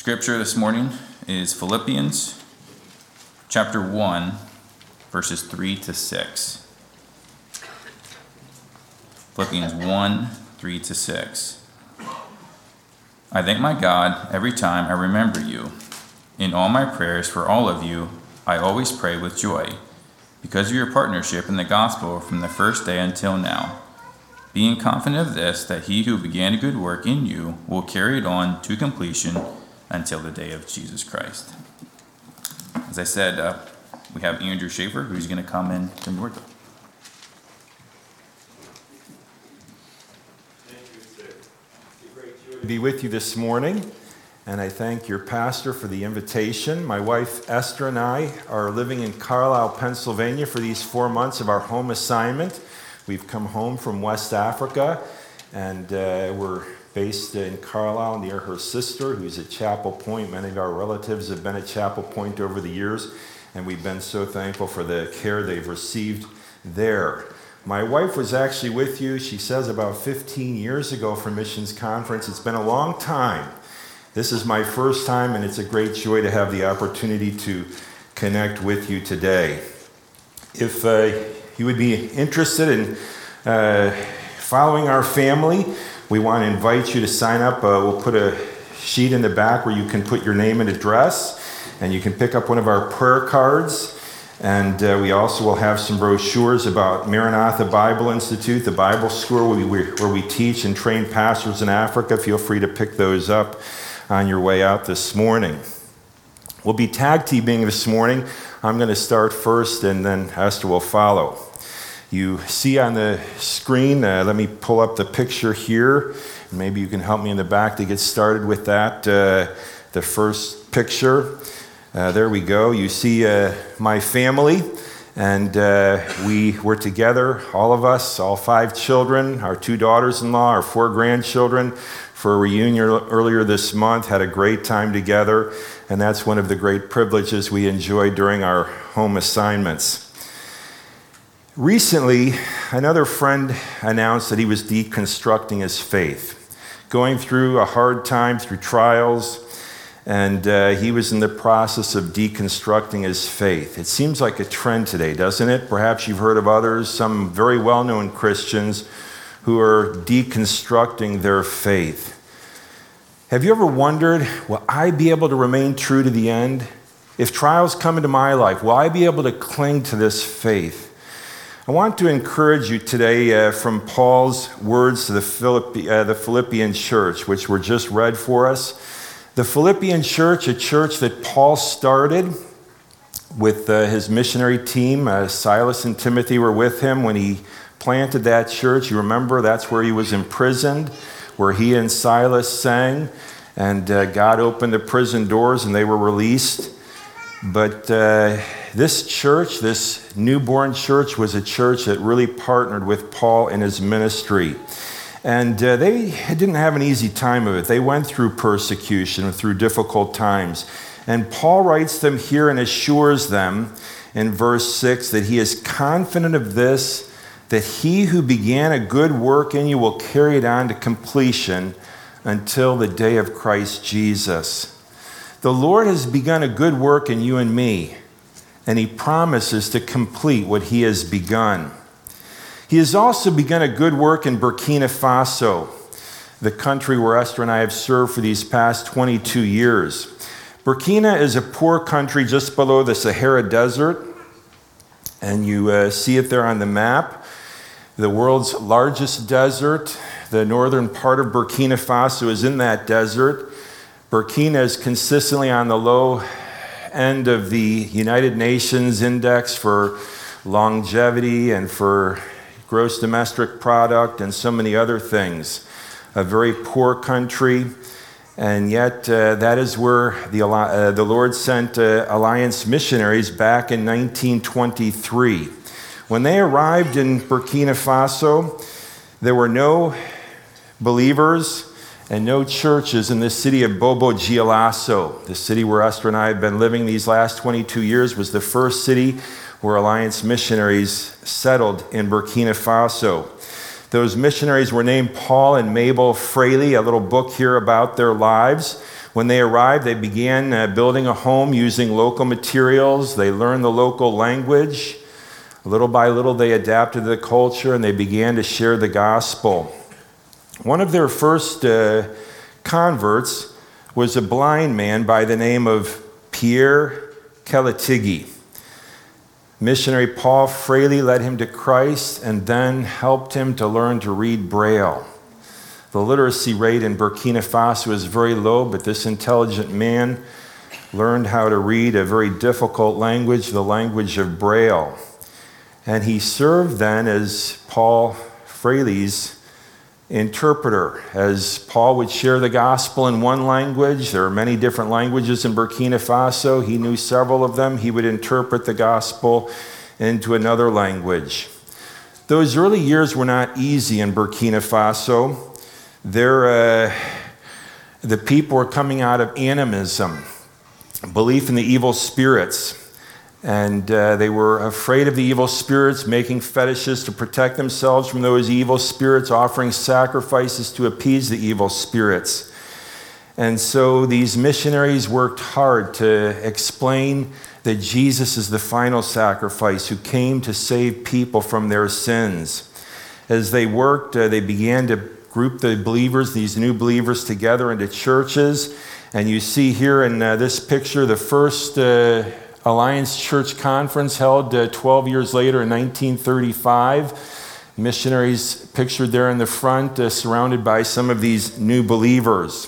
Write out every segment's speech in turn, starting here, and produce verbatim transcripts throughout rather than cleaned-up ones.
Scripture this morning is Philippians chapter one, verses three to six. Philippians one, three to six. I thank my God every time I remember you. In all my prayers for all of you, I always pray with joy, because of your partnership in the gospel from the first day until now. Being confident of this, that he who began a good work in you will carry it on to completion until the day of Jesus Christ. As I said, uh, we have Andrew Schaefer, who's going to come in from North. Thank you. It's a great joy to be with you this morning, and I thank your pastor for the invitation. My wife Esther and I are living in Carlisle, Pennsylvania for these four months of our home assignment. We've come home from West Africa, and uh, we're based in Carlisle near her sister, who's at Chapel Point. Many of our relatives have been at Chapel Point over the years, and we've been so thankful for the care they've received there. My wife was actually with you, she says, about fifteen years ago for Missions Conference. It's been a long time. This is my first time, and it's a great joy to have the opportunity to connect with you today. If uh, you would be interested in uh, following our family, we want to invite you to sign up. Uh, we'll put a sheet in the back where you can put your name and address, and you can pick up one of our prayer cards. And uh, we also will have some brochures about Maranatha Bible Institute, the Bible school where we, where we teach and train pastors in Africa. Feel free to pick those up on your way out this morning. We'll be tag teaming this morning. I'm going to start first, and then Esther will follow. You see on the screen, uh, let me pull up the picture here. Maybe you can help me in the back to get started with that. Uh, the first picture. Uh, there we go. You see uh, my family, and uh, we were together, all of us, all five children, our two daughters-in-law, our four grandchildren, for a reunion earlier this month. Had a great time together, and that's one of the great privileges we enjoyed during our home assignments. Recently, another friend announced that he was deconstructing his faith, going through a hard time, through trials, and uh, he was in the process of deconstructing his faith. It seems like a trend today, doesn't it? Perhaps you've heard of others, some very well-known Christians who are deconstructing their faith. Have you ever wondered, will I be able to remain true to the end? If trials come into my life, will I be able to cling to this faith? I want to encourage you today uh, from Paul's words to the, Philippi, uh, the Philippian church, which were just read for us. The Philippian church, a church that Paul started with uh, his missionary team. Uh, Silas and Timothy were with him when he planted that church. You remember that's where he was imprisoned, where he and Silas sang, and uh, God opened the prison doors and they were released. But uh, this church, this newborn church, was a church that really partnered with Paul in his ministry. And uh, they didn't have an easy time of it. They went through persecution, through difficult times. And Paul writes them here and assures them in verse six that he is confident of this, that he who began a good work in you will carry it on to completion until the day of Christ Jesus. The Lord has begun a good work in you and me, and he promises to complete what he has begun. He has also begun a good work in Burkina Faso, the country where Esther and I have served for these past twenty-two years. Burkina is a poor country just below the Sahara Desert, and you uh, see it there on the map. The world's largest desert, the northern part of Burkina Faso is in that desert. Burkina is consistently on the low end of the United Nations Index for longevity and for gross domestic product and so many other things. A very poor country, and yet uh, that is where the, uh, the Lord sent uh, Alliance missionaries back in nineteen twenty-three. When they arrived in Burkina Faso, there were no believers and no churches in the city of Bobo-Dioulasso. The city where Esther and I have been living these last twenty-two years was the first city where Alliance missionaries settled in Burkina Faso. Those missionaries were named Paul and Mabel Fraley, a little book here about their lives. When they arrived, they began uh, building a home using local materials. They learned the local language. Little by little, they adapted to the culture and they began to share the gospel. One of their first uh, converts was a blind man by the name of Pierre Kelatigui. Missionary Paul Fraley led him to Christ and then helped him to learn to read Braille. The literacy rate in Burkina Faso is very low, but this intelligent man learned how to read a very difficult language, the language of Braille. And he served then as Paul Fraley's interpreter. As Paul would share the gospel in one language, there are many different languages in Burkina Faso. He knew several of them. He would interpret the gospel into another language. Those early years were not easy in Burkina Faso. There, uh, the people were coming out of animism, belief in the evil spirits. And uh, they were afraid of the evil spirits, making fetishes to protect themselves from those evil spirits, offering sacrifices to appease the evil spirits. And so these missionaries worked hard to explain that Jesus is the final sacrifice who came to save people from their sins. As they worked, uh, they began to group the believers, these new believers, together into churches. And you see here in uh, this picture the first uh, Alliance Church Conference held uh, twelve years later in nineteen thirty-five. Missionaries pictured there in the front, uh, surrounded by some of these new believers.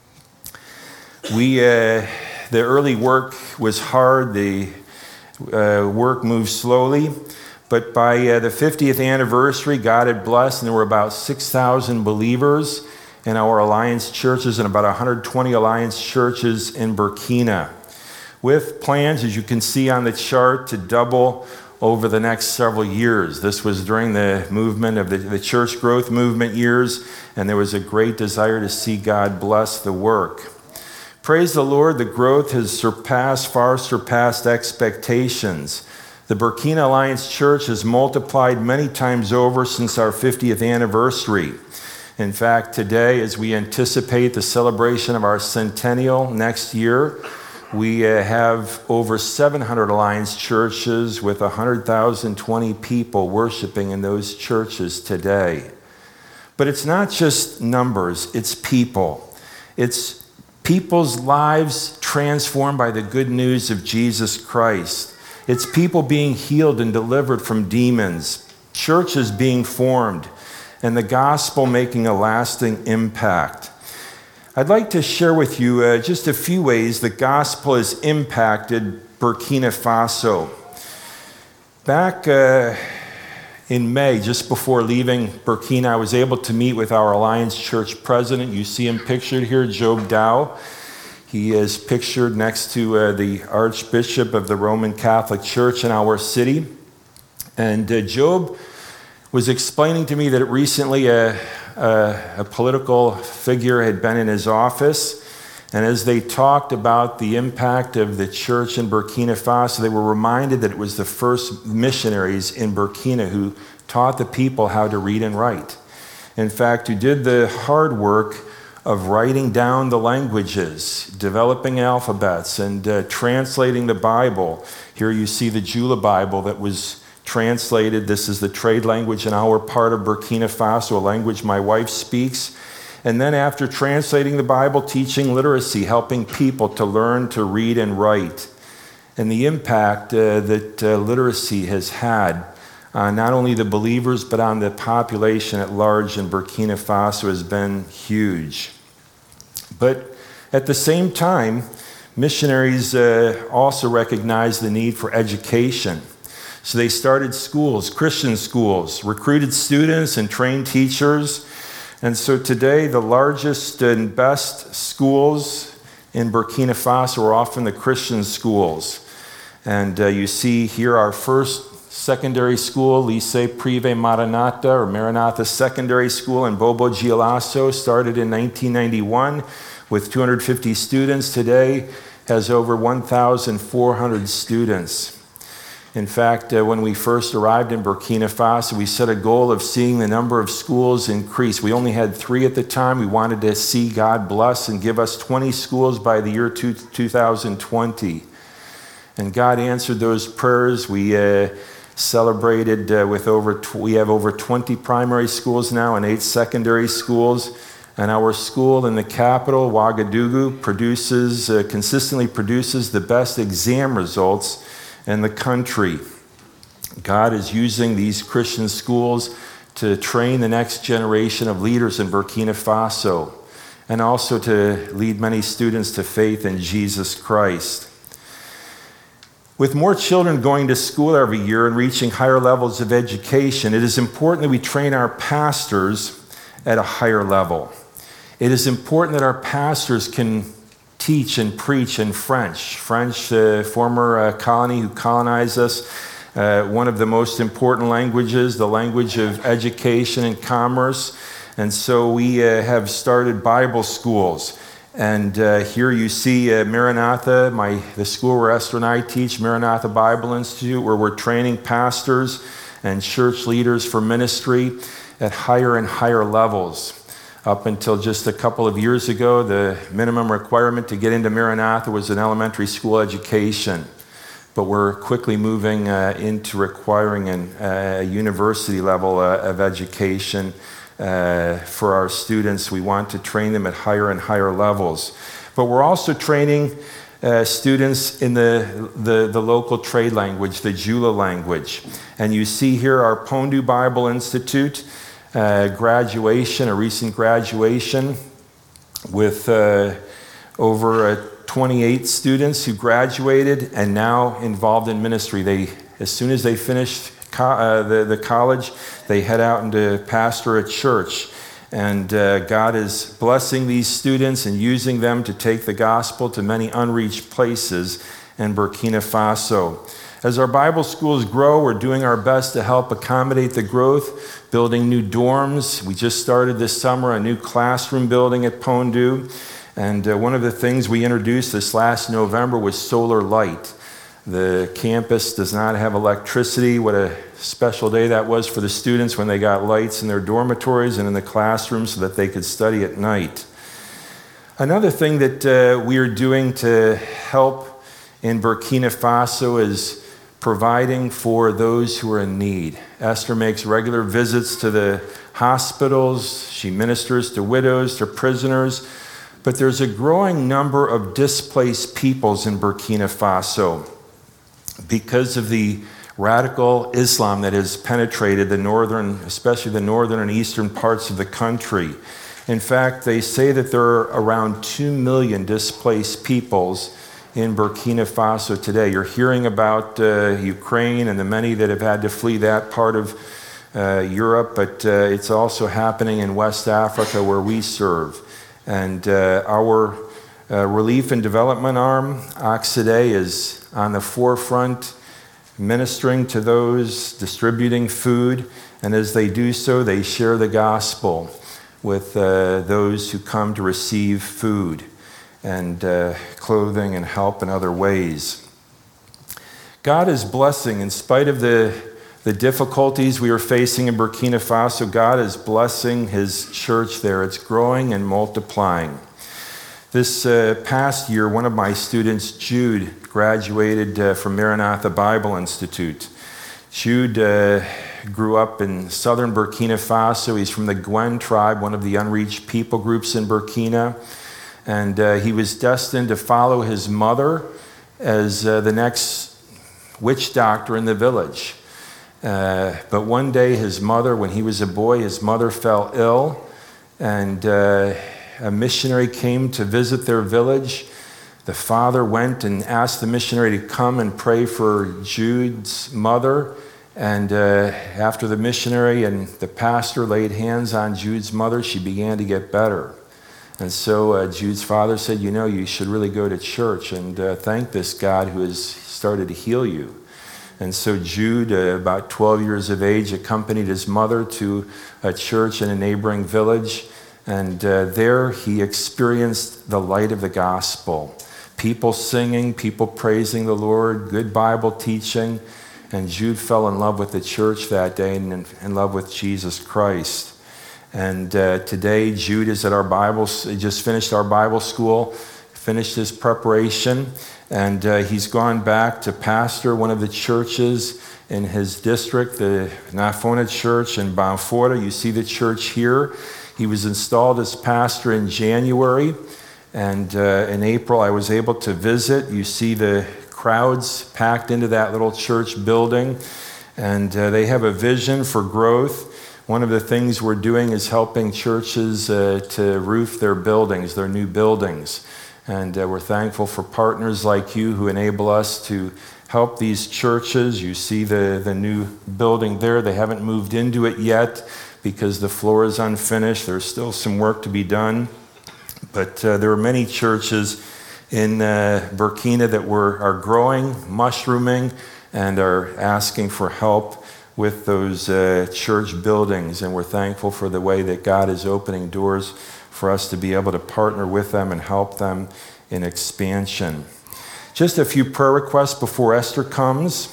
We, uh, the early work was hard. The uh, work moved slowly. But by uh, the fiftieth anniversary, God had blessed, and there were about six thousand believers in our Alliance churches and about one hundred twenty Alliance churches in Burkina, with plans, as you can see on the chart, to double over the next several years. This was during the movement of the, the church growth movement years, and there was a great desire to see God bless the work. Praise the Lord, the growth has surpassed, far surpassed expectations. The Burkina Alliance Church has multiplied many times over since our fiftieth anniversary. In fact, today, as we anticipate the celebration of our centennial next year, we uh, have over seven hundred Alliance churches with one hundred thousand twenty people worshiping in those churches today. But it's not just numbers, it's people. It's people's lives transformed by the good news of Jesus Christ. It's people being healed and delivered from demons, churches being formed, and the gospel making a lasting impact. I'd like to share with you uh, just a few ways the gospel has impacted Burkina Faso. Back uh, in May, just before leaving Burkina, I was able to meet with our Alliance Church president. You see him pictured here, Job Dow. He is pictured next to uh, the Archbishop of the Roman Catholic Church in our city. And uh, Job was explaining to me that recently a, a, a political figure had been in his office, and as they talked about the impact of the church in Burkina Faso, they were reminded that it was the first missionaries in Burkina who taught the people how to read and write. In fact, who did the hard work of writing down the languages, developing alphabets, and uh, translating the Bible. Here you see the Jula Bible that was translated. This is the trade language in our part of Burkina Faso, a language my wife speaks. And then after translating the Bible, teaching literacy, helping people to learn to read and write. And the impact uh, that uh, literacy has had on not only the believers, but on the population at large in Burkina Faso has been huge. But at the same time, missionaries uh, also recognized the need for education. So they started schools, Christian schools, recruited students and trained teachers. And so today, the largest and best schools in Burkina Faso are often the Christian schools. And uh, you see here our first secondary school, Lycée Privé Maranatha, or Maranatha Secondary School in Bobo Dioulasso, started in nineteen ninety-one with two hundred fifty students. Today has over one thousand four hundred students. In fact, uh, when we first arrived in Burkina Faso, we set a goal of seeing the number of schools increase. We only had three at the time. We wanted to see God bless and give us twenty schools by the year two, two thousand twenty. And God answered those prayers. We uh, celebrated uh, with over, tw- we have over twenty primary schools now and eight secondary schools. And our school in the capital, Ouagadougou, produces, uh, consistently produces the best exam results in the country. God is using these Christian schools to train the next generation of leaders in Burkina Faso and also to lead many students to faith in Jesus Christ. With more children going to school every year and reaching higher levels of education, it is important that we train our pastors at a higher level. It is important that our pastors can teach and preach in French. French, uh, former uh, colony who colonized us, uh, one of the most important languages, the language of education and commerce. And so we uh, have started Bible schools. And uh, here you see uh, Maranatha, my, the school where Esther and I teach, Maranatha Bible Institute, where we're training pastors and church leaders for ministry at higher and higher levels. Up until just a couple of years ago, the minimum requirement to get into Maranatha was an elementary school education. But we're quickly moving uh, into requiring an, uh, a university level uh, of education uh, for our students. We want to train them at higher and higher levels. But we're also training uh, students in the, the, the local trade language, the Jula language. And you see here our Pondu Bible Institute. Uh, graduation, a recent graduation with uh, over uh, twenty-eight students who graduated and now involved in ministry. They, as soon as they finished co- uh, the, the college, they head out into pastor a church. And uh, God is blessing these students and using them to take the gospel to many unreached places in Burkina Faso. As our Bible schools grow, we're doing our best to help accommodate the growth, building new dorms. We just started this summer a new classroom building at Pondu. And uh, one of the things we introduced this last November was solar light. The campus does not have electricity. What a special day that was for the students when they got lights in their dormitories and in the classrooms so that they could study at night. Another thing that uh, we are doing to help in Burkina Faso is providing for those who are in need. Esther makes regular visits to the hospitals. She ministers to widows, to prisoners. But there's a growing number of displaced peoples in Burkina Faso because of the radical Islam that has penetrated the northern, especially the northern and eastern parts of the country. In fact, they say that there are around two million displaced peoples in Burkina Faso today. You're hearing about uh, Ukraine and the many that have had to flee that part of uh, Europe, but uh, it's also happening in West Africa where we serve. And uh, our uh, relief and development arm, Oxide, is on the forefront ministering to those, distributing food, and as they do so, they share the gospel with uh, those who come to receive food and uh, clothing and help in other ways. God is blessing in spite of the, the difficulties we are facing in Burkina Faso. God is blessing his church there. It's growing and multiplying. This uh, past year, one of my students, Jude, graduated uh, from Maranatha Bible Institute. Jude uh, grew up in southern Burkina Faso. He's from the Gwen tribe, one of the unreached people groups in Burkina. And uh, he was destined to follow his mother as uh, the next witch doctor in the village. Uh, but one day his mother, when he was a boy, his mother fell ill, and uh, a missionary came to visit their village. The father went and asked the missionary to come and pray for Jude's mother. And uh, after the missionary and the pastor laid hands on Jude's mother, she began to get better. And so uh, Jude's father said, you know, you should really go to church and uh, thank this God who has started to heal you. And so Jude, uh, about twelve years of age, accompanied his mother to a church in a neighboring village. And uh, there he experienced the light of the gospel. People singing, people praising the Lord, good Bible teaching. And Jude fell in love with the church that day and in love with Jesus Christ. And uh, today, Jude is at our Bible, he just finished our Bible school, finished his preparation, and uh, he's gone back to pastor one of the churches in his district, the Nafona Church in Banfora. You see the church here. He was installed as pastor in January, and uh, in April I was able to visit. You see the crowds packed into that little church building, and uh, they have a vision for growth. One of the things we're doing is helping churches uh, to roof their buildings, their new buildings. And uh, we're thankful for partners like you who enable us to help these churches. You see the, the new building there. They haven't moved into it yet because the floor is unfinished. There's still some work to be done. But uh, there are many churches in uh, Burkina that were, are growing, mushrooming, and are asking for help with those uh, church buildings. And we're thankful for the way that God is opening doors for us to be able to partner with them and help them in expansion. Just a few prayer requests before Esther comes.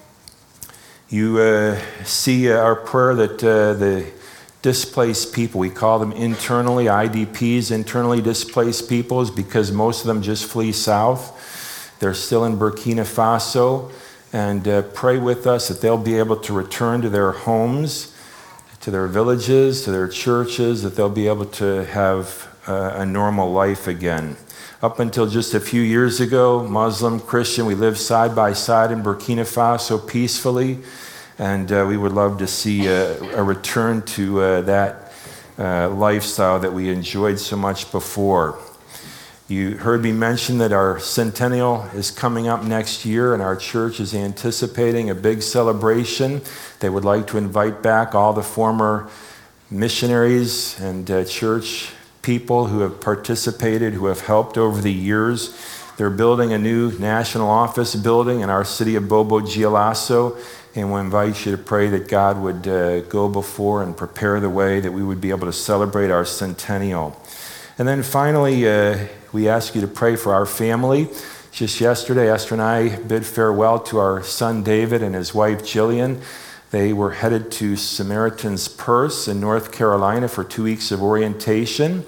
You uh, see uh, our prayer that uh, the displaced people, we call them internally, I D Ps, internally displaced peoples, because most of them just flee south. They're still in Burkina Faso. And uh, pray with us that they'll be able to return to their homes, to their villages, to their churches, that they'll be able to have uh, a normal life again. Up until just a few years ago, Muslim, Christian, we lived side by side in Burkina Faso peacefully, and uh, we would love to see a, a return to uh, that uh, lifestyle that we enjoyed so much before. You heard me mention that our centennial is coming up next year, and our church is anticipating a big celebration. They would like to invite back all the former missionaries and uh, church people who have participated, who have helped over the years. They're building a new national office building in our city of Bobo-Dioulasso, and we invite you to pray that God would uh, go before and prepare the way that we would be able to celebrate our centennial. And then finally, uh, we ask you to pray for our family. Just yesterday, Esther and I bid farewell to our son David and his wife Jillian. They were headed to Samaritan's Purse in North Carolina for two weeks of orientation.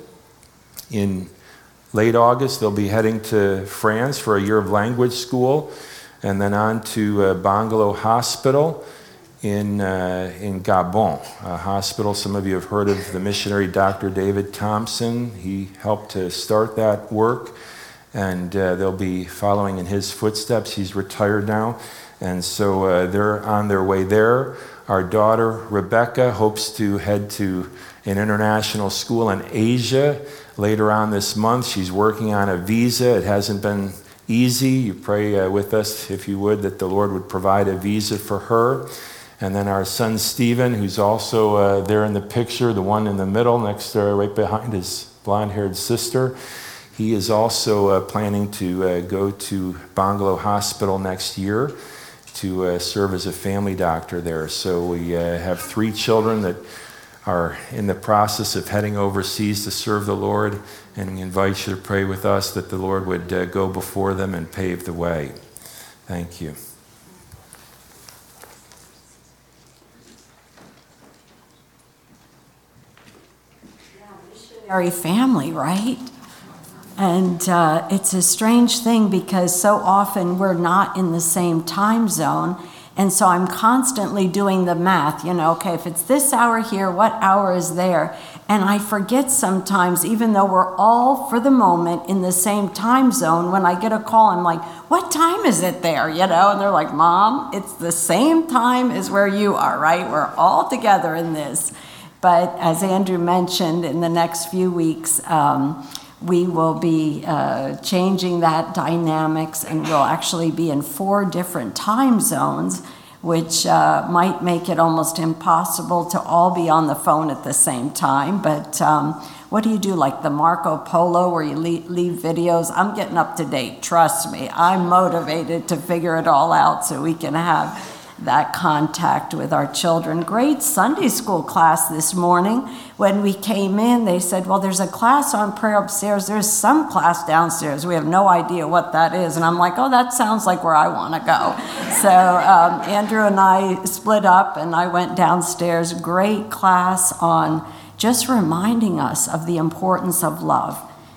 In late August, they'll be heading to France for a year of language school, and then on to uh, Bangalo Hospital in, uh, in Gabon, a hospital. Some of you have heard of the missionary Doctor David Thompson. He helped to start that work, and uh, they'll be following in his footsteps. He's retired now. And so uh, they're on their way there. Our daughter, Rebecca, hopes to head to an international school in Asia later on this month. She's working on a visa. It hasn't been easy. You pray uh, with us, if you would, that the Lord would provide a visa for her. And then our son, Stephen, who's also uh, there in the picture, the one in the middle, next to, right behind his blonde-haired sister. He is also uh, planning to uh, go to Bangalo Hospital next year to uh, serve as a family doctor there. So we uh, have three children that are in the process of heading overseas to serve the Lord, and we invite you to pray with us that the Lord would uh, go before them and pave the way. Thank you. Missionary family, right? And uh, it's a strange thing because so often we're not in the same time zone. And so I'm constantly doing the math, you know, okay, if it's this hour here, what hour is there? And I forget sometimes, even though we're all, for the moment, in the same time zone, when I get a call, I'm like, what time is it there, you know? And they're like, Mom, it's the same time as where you are, right? We're all together in this. But as Andrew mentioned, in the next few weeks, um, we will be uh, changing that dynamics, and we'll actually be in four different time zones, which uh, might make it almost impossible to all be on the phone at the same time. But um, what do you do, like the Marco Polo where you leave, leave videos? I'm getting up to date, trust me. I'm motivated to figure it all out so we can have that contact with our children. Great Sunday school class this morning. When we came in, they said, well, there's a class on prayer upstairs. There's some class downstairs. We have no idea what that is. And I'm like, oh, that sounds like where I want to go. So um, Andrew and I split up, and I went downstairs. Great class on just reminding us of the importance of love,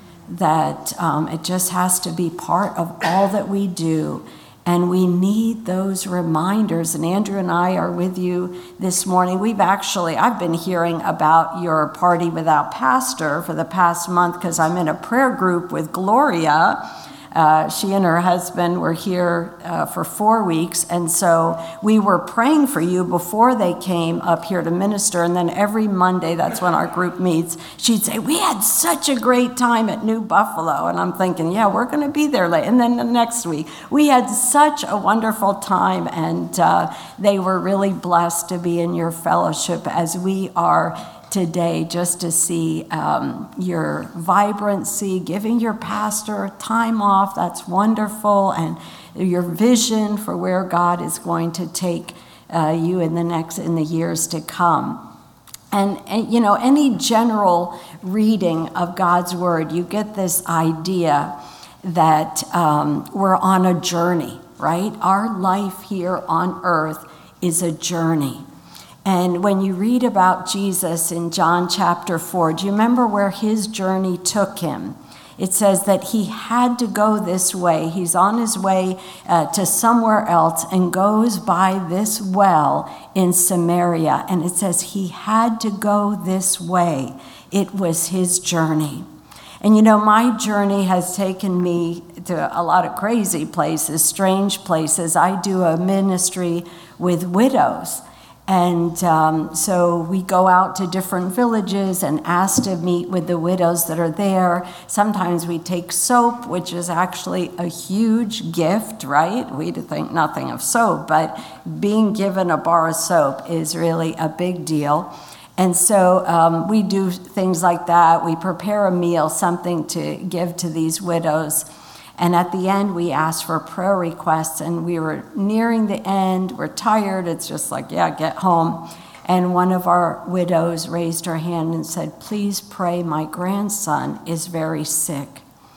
that um, it just has to be part of all that we do. And we need those reminders. And Andrew and I are with you this morning. We've actually, I've been hearing about your Party Without Pastor for the past month because I'm in a prayer group with Gloria. Uh, she and her husband were here uh, for four weeks. And so we were praying for you before they came up here to minister. And then every Monday, that's when our group meets, she'd say, we had such a great time at New Buffalo. And I'm thinking, yeah, we're going to be there late. And then the next week, we had such a wonderful time. And uh, they were really blessed to be in your fellowship as we are today, just to see um, your vibrancy, giving your pastor time off. That's wonderful. And your vision for where God is going to take uh, you in the next, in the years to come. And, and, you know, any general reading of God's word, you get this idea that um, we're on a journey, right? Our life here on earth is a journey. And when you read about Jesus in John chapter four, do you remember where his journey took him? It says that he had to go this way. He's on his way uh, to somewhere else and goes by this well in Samaria. And it says he had to go this way. It was his journey. And you know, my journey has taken me to a lot of crazy places, strange places. I do a ministry with widows. And um, so we go out to different villages and ask to meet with the widows that are there. Sometimes we take soap, which is actually a huge gift, right? We think nothing of soap, but being given a bar of soap is really a big deal. And so um, we do things like that. We prepare a meal, something to give to these widows. And at the end, we asked for prayer requests, and we were nearing the end. We're tired. It's just like, yeah, get home. And one of our widows raised her hand and said, please pray, my grandson is very sick.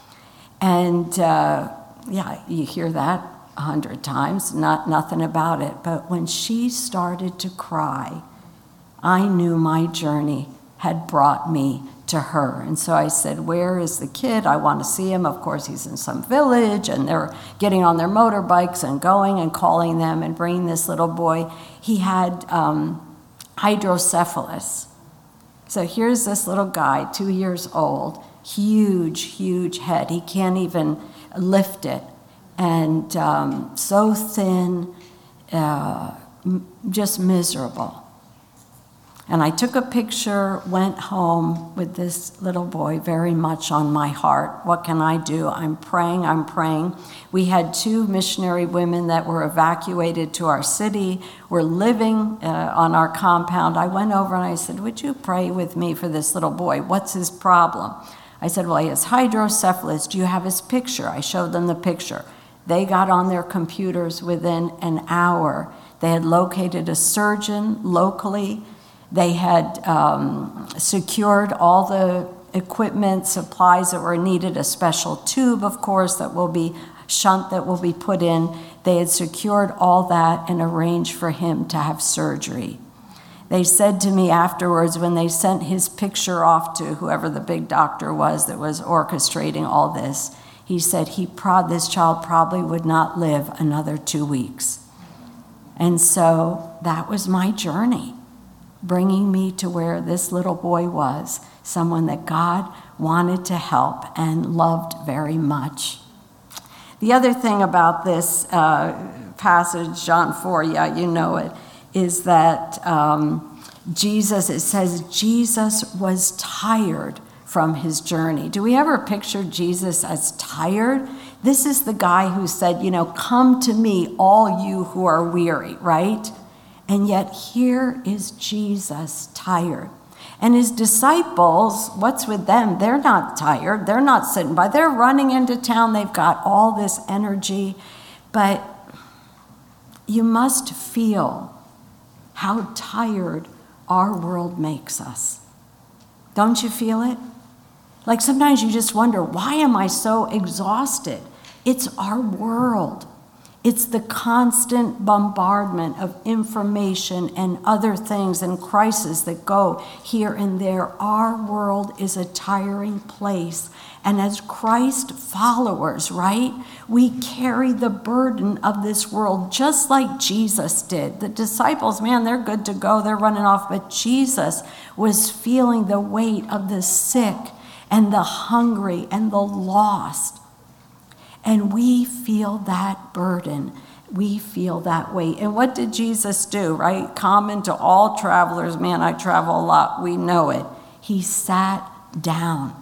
And uh, yeah, you hear that a hundred times, not nothing about it. But when she started to cry, I knew my journey had brought me to her. And so I said, where is the kid? I want to see him. Of course, he's in some village, and they're getting on their motorbikes and going and calling them and bringing this little boy. He had um, hydrocephalus. So here's this little guy, two years old, huge, huge head. He can't even lift it. And um, so thin, uh, m- just miserable. And I took a picture, went home with this little boy very much on my heart. What can I do? I'm praying, I'm praying. We had two missionary women that were evacuated to our city, were living uh, on our compound. I went over and I said, would you pray with me for this little boy? What's his problem? I said, well, he has hydrocephalus. Do you have his picture? I showed them the picture. They got on their computers within an hour. They had located a surgeon locally. They had um, secured all the equipment, supplies that were needed, a special tube, of course, that will be shunt that will be put in. They had secured all that and arranged for him to have surgery. They said to me afterwards, when they sent his picture off to whoever the big doctor was that was orchestrating all this, he said he pro- this child probably would not live another two weeks. And so that was my journey, bringing me to where this little boy was, someone that God wanted to help and loved very much. The other thing about this uh, passage, John four, yeah, you know it, is that um, Jesus, it says Jesus was tired from his journey. Do we ever picture Jesus as tired? This is the guy who said, you know, come to me, all you who are weary, right? And yet here is Jesus tired. And his disciples, what's with them? They're not tired. They're not sitting by. They're running into town. They've got all this energy. But you must feel how tired our world makes us. Don't you feel it? Like sometimes you just wonder, why am I so exhausted? It's our world. It's the constant bombardment of information and other things and crises that go here and there. Our world is a tiring place. And as Christ followers, right, we carry the burden of this world just like Jesus did. The disciples, man, they're good to go. They're running off. But Jesus was feeling the weight of the sick and the hungry and the lost. And we feel that burden. We feel that weight. And what did Jesus do, right? Common to all travelers. Man, I travel a lot. We know it. He sat down.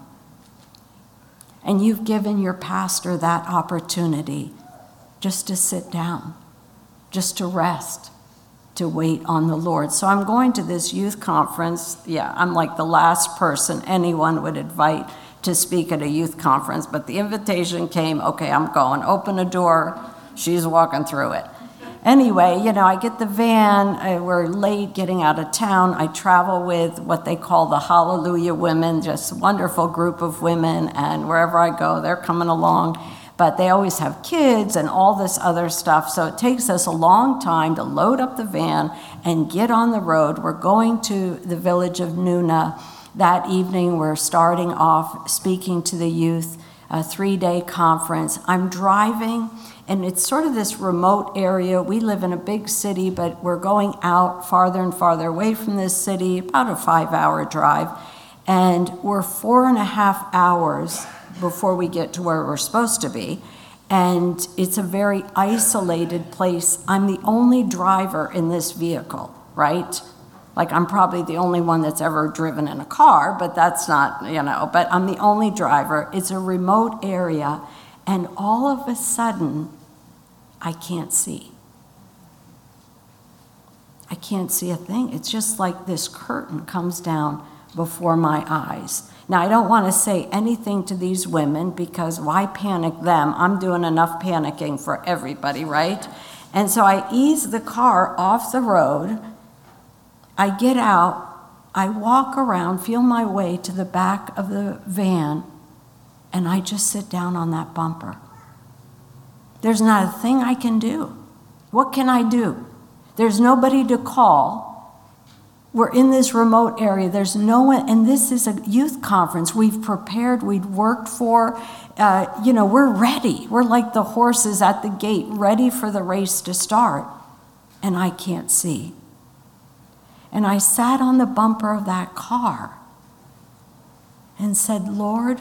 And you've given your pastor that opportunity just to sit down, just to rest, to wait on the Lord. So I'm going to this youth conference. Yeah, I'm like the last person anyone would invite to speak at a youth conference, but the invitation came, okay, I'm going. Open a door, she's walking through it. Anyway, you know, I get the van, I, we're late getting out of town. I travel with what they call the Hallelujah Women, just a wonderful group of women, and wherever I go, they're coming along. But they always have kids and all this other stuff, so it takes us a long time to load up the van and get on the road. We're going to the village of Nuna. That evening, we're starting off speaking to the youth, a three-day conference. I'm driving, and it's sort of this remote area. We live in a big city, but we're going out farther and farther away from this city, about a five-hour drive. And we're four and a half hours before we get to where we're supposed to be. And it's a very isolated place. I'm the only driver in this vehicle, right? Like, I'm probably the only one that's ever driven in a car, but that's not, you know, but I'm the only driver. It's a remote area, and all of a sudden, I can't see. I can't see a thing. It's just like this curtain comes down before my eyes. Now, I don't want to say anything to these women because why panic them? I'm doing enough panicking for everybody, right? And so I ease the car off the road. I get out, I walk around, feel my way to the back of the van, and I just sit down on that bumper. There's not a thing I can do. What can I do? There's nobody to call. We're in this remote area. There's no one, and this is a youth conference. We've prepared, we've worked for, uh, you know, we're ready. We're like the horses at the gate, ready for the race to start, and I can't see. And I sat on the bumper of that car and said, Lord,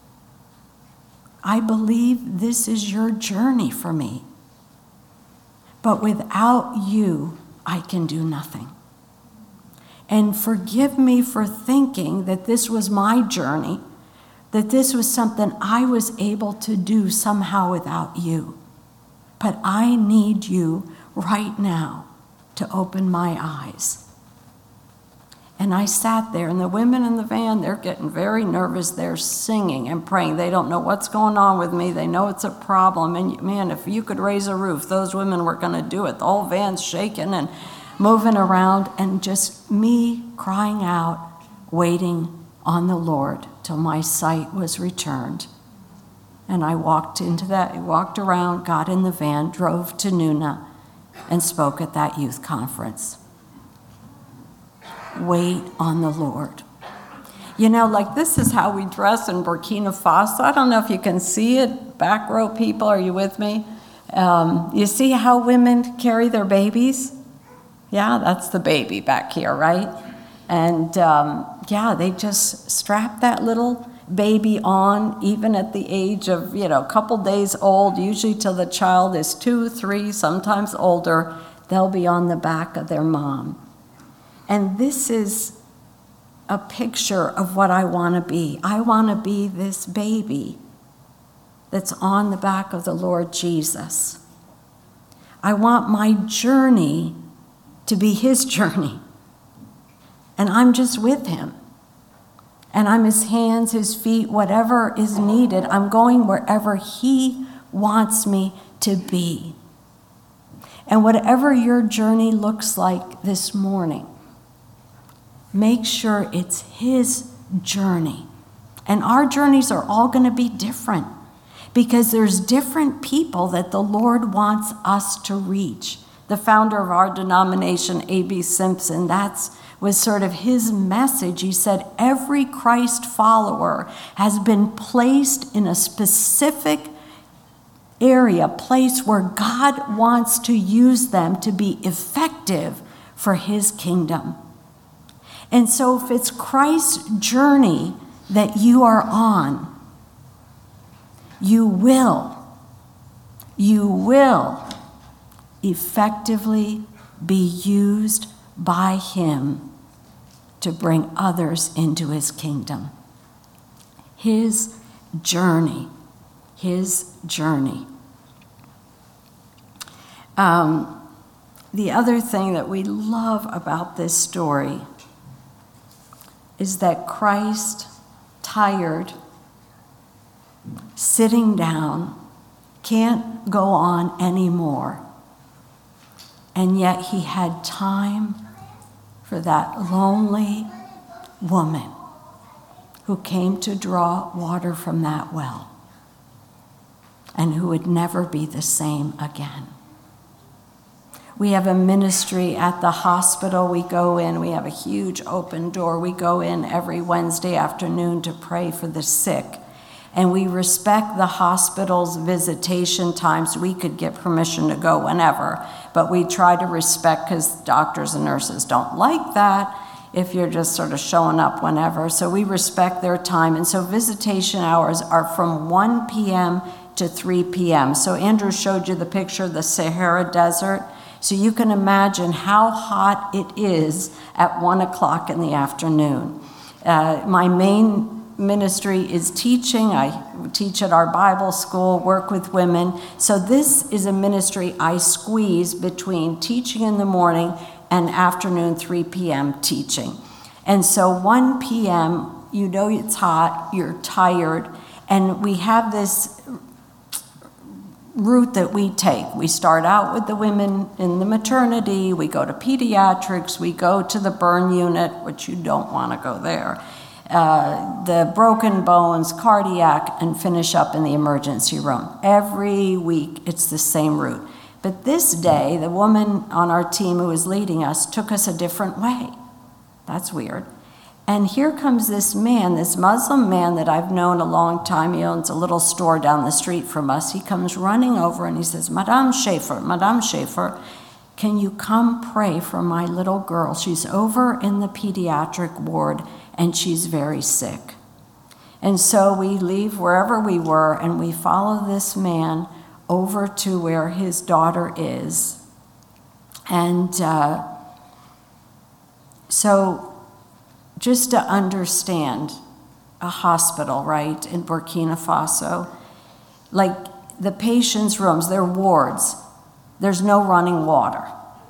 I believe this is your journey for me. But without you, I can do nothing. And forgive me for thinking that this was my journey, that this was something I was able to do somehow without you. But I need you right now to open my eyes. And I sat there, and the women in the van, they're getting very nervous. They're singing and praying. They don't know what's going on with me. They know it's a problem. And man, if you could raise a roof, those women were going to do it. The whole van's shaking and moving around, and just me crying out, waiting on the Lord till my sight was returned. And I walked into that, walked around, got in the van, drove to Nuna, and spoke at that youth conference. Wait on the Lord. You know, like this is how we dress in Burkina Faso. I don't know if you can see it. Back row people, are you with me? Um, you see how women carry their babies? Yeah, that's the baby back here, right? And um, yeah, they just strap that little baby on, even at the age of, you know, a couple days old, usually till the child is two, three, sometimes older, they'll be on the back of their mom. And this is a picture of what I want to be. I want to be this baby that's on the back of the Lord Jesus. I want my journey to be his journey. And I'm just with him. And I'm his hands, his feet, whatever is needed. I'm going wherever he wants me to be. And whatever your journey looks like this morning, make sure it's his journey. And our journeys are all going to be different because there's different people that the Lord wants us to reach. The founder of our denomination, A B Simpson, that's was sort of his message. He said, every Christ follower has been placed in a specific area, place where God wants to use them to be effective for his kingdom. And so if it's Christ's journey that you are on, you will, you will effectively be used by him to bring others into his kingdom. His journey, his journey. Um, the other thing that we love about this story is that Christ, tired, sitting down, can't go on anymore. And yet he had time for that lonely woman who came to draw water from that well and who would never be the same again. We have a ministry at the hospital. We go in, we have a huge open door. We go in every Wednesday afternoon to pray for the sick. And we respect the hospital's visitation times. We could get permission to go whenever, but we try to respect, because doctors and nurses don't like that if you're just sort of showing up whenever. So we respect their time. And so visitation hours are from one p.m. to three p.m. So Andrew showed you the picture of the Sahara Desert. So you can imagine how hot it is at one o'clock in the afternoon. Uh, my main ministry is teaching. I teach at our Bible school, work with women. So this is a ministry I squeeze between teaching in the morning and afternoon three p.m. teaching. And so one p.m., you know it's hot, you're tired, and we have this route that we take. We start out with the women in the maternity, we go to pediatrics, we go to the burn unit, which you don't want to go there, uh, the broken bones, cardiac, and finish up in the emergency room. Every week it's the same route. But this day, the woman on our team who was leading us took us a different way. That's weird. And here comes this man, this Muslim man that I've known a long time. He owns a little store down the street from us. He comes running over and he says, Madame Schaefer, Madame Schaefer, can you come pray for my little girl? She's over in the pediatric ward and she's very sick. And so we leave wherever we were and we follow this man over to where his daughter is. And uh, so just to understand a hospital, right, in Burkina Faso, like the patients' rooms, they're wards. There's no running water.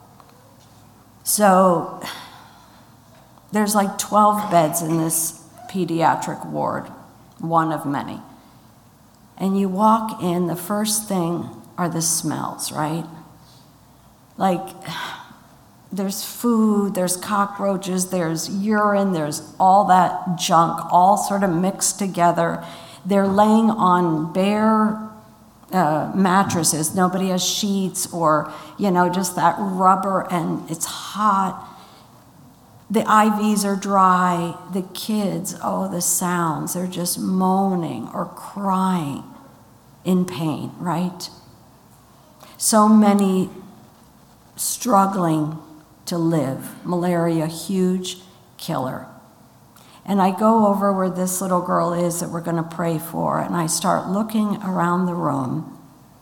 So there's like twelve beds in this pediatric ward, one of many. And you walk in, the first thing are the smells, right? Like, there's food, there's cockroaches, there's urine, there's all that junk, all sort of mixed together. They're laying on bare uh, mattresses. Nobody has sheets or, you know, just that rubber, and it's hot. The I Vs are dry. The kids, oh, the sounds, they're just moaning or crying in pain, right? So many struggling to live. Malaria, huge killer. And I go over where this little girl is that we're going to pray for, and I start looking around the room,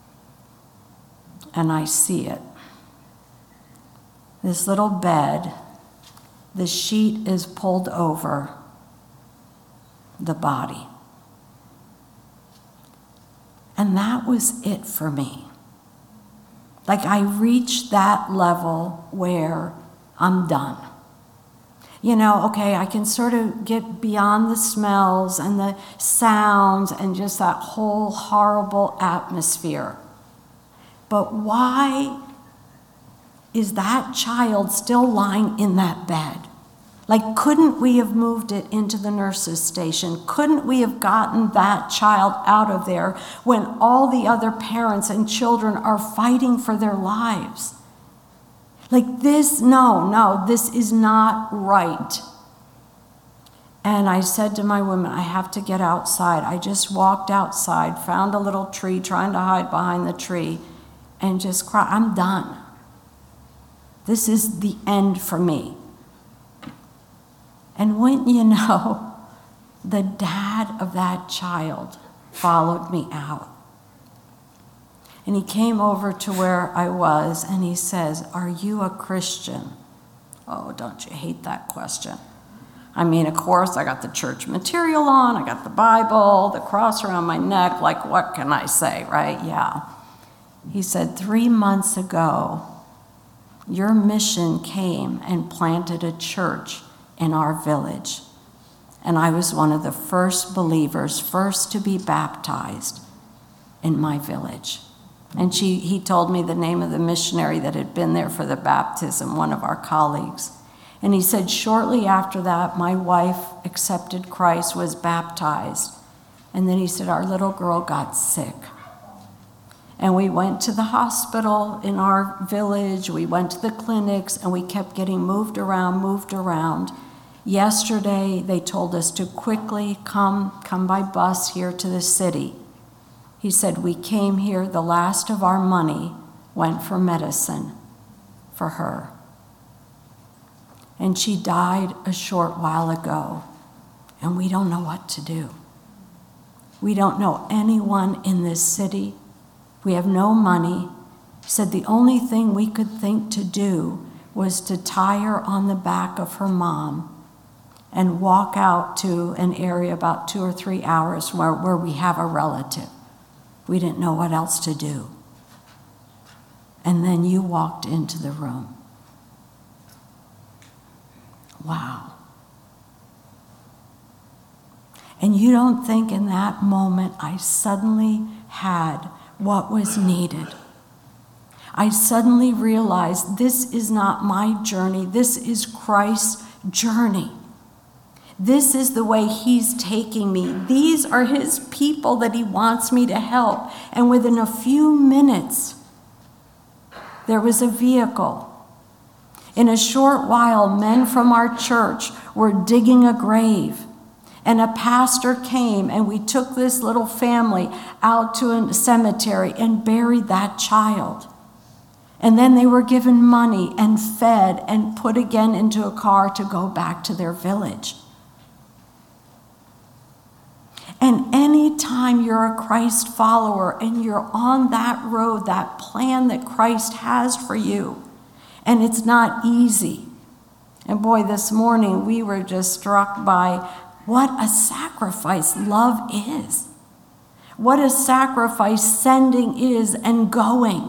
and I see it. This little bed, the sheet is pulled over the body. And that was it for me. Like, I reached that level where I'm done. You know, okay, I can sort of get beyond the smells and the sounds and just that whole horrible atmosphere. But why is that child still lying in that bed? Like, couldn't we have moved it into the nurse's station? Couldn't we have gotten that child out of there when all the other parents and children are fighting for their lives? Like this, no, no, this is not right. And I said to my women, I have to get outside. I just walked outside, found a little tree, trying to hide behind the tree, and just cried. I'm done. This is the end for me. And wouldn't you know, the dad of that child followed me out. And he came over to where I was and he says, "Are you a Christian?" Oh, don't you hate that question? I mean, of course, I got the church material on, I got the Bible, the cross around my neck, like what can I say, right? Yeah. He said, three months ago, your mission came and planted a church in our village. And I was one of the first believers, first to be baptized in my village. And she, he told me the name of the missionary that had been there for the baptism, one of our colleagues. And he said, shortly after that, my wife accepted Christ, was baptized. And then he said, our little girl got sick. And we went to the hospital in our village, we went to the clinics, and we kept getting moved around, moved around. Yesterday, they told us to quickly come, come by bus here to the city. He said, we came here, the last of our money went for medicine for her. And she died a short while ago, and we don't know what to do. We don't know anyone in this city. We have no money. He said the only thing we could think to do was to tie her on the back of her mom and walk out to an area about two or three hours where, where we have a relative. We didn't know what else to do. And then you walked into the room. Wow. And you don't think in that moment I suddenly had what was needed. I suddenly realized this is not my journey. This is Christ's journey. This is the way he's taking me. These are his people that he wants me to help. And within a few minutes, there was a vehicle. In a short while, men from our church were digging a grave. And a pastor came, and we took this little family out to a cemetery and buried that child. And then they were given money and fed and put again into a car to go back to their village. And anytime you're a Christ follower and you're on that road, that plan that Christ has for you, and it's not easy. And boy, this morning we were just struck by what a sacrifice love is. What a sacrifice sending is and going.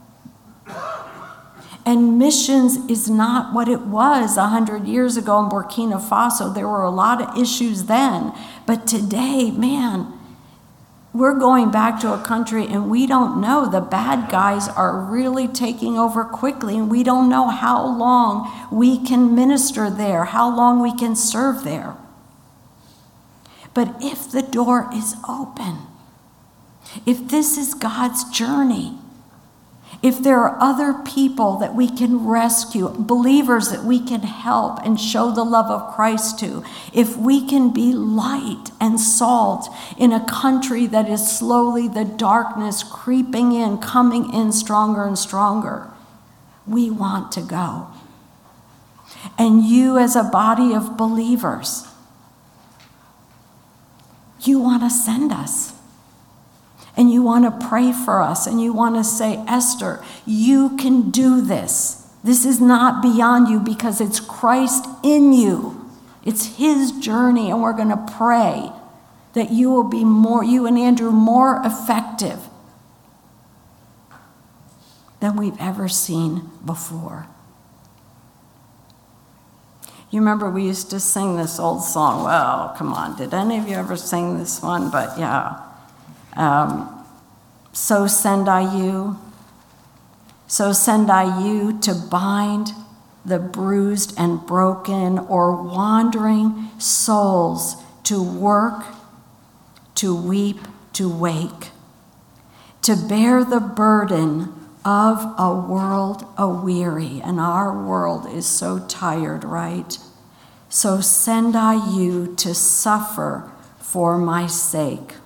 And missions is not what it was a hundred years ago in Burkina Faso. There were a lot of issues then. But today, man, we're going back to a country and we don't know. The bad guys are really taking over quickly, and we don't know how long we can minister there, how long we can serve there. But if the door is open, if this is God's journey, if there are other people that we can rescue, believers that we can help and show the love of Christ to, if we can be light and salt in a country that is slowly the darkness creeping in, coming in stronger and stronger, we want to go. And you as a body of believers, you want to send us. And you want to pray for us, and you want to say, Esther, you can do this. This is not beyond you because it's Christ in you. It's his journey, and we're going to pray that you will be more, you and Andrew, more effective than we've ever seen before. You remember we used to sing this old song. Well, come on, did any of you ever sing this one? But yeah. Um, so send I you. So send I you to bind the bruised and broken or wandering souls to work, to weep, to wake, to bear the burden of a world aweary. And our world is so tired, right? So send I you to suffer for my sake.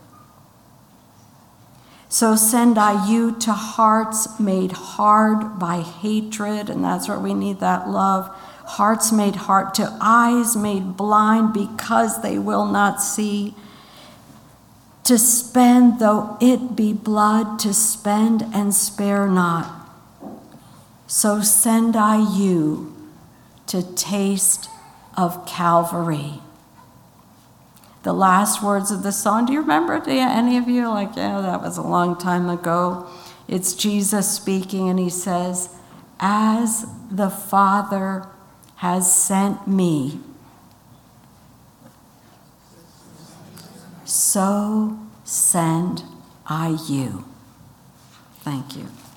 So send I you to hearts made hard by hatred, and that's where we need that love. Hearts made hard, to eyes made blind because they will not see. To spend, though it be blood, to spend and spare not. So send I you to taste of Calvary. The last words of the song, do you remember, do any of you? Like, yeah, that was a long time ago. It's Jesus speaking, and he says, as the Father has sent me, so send I you. Thank you.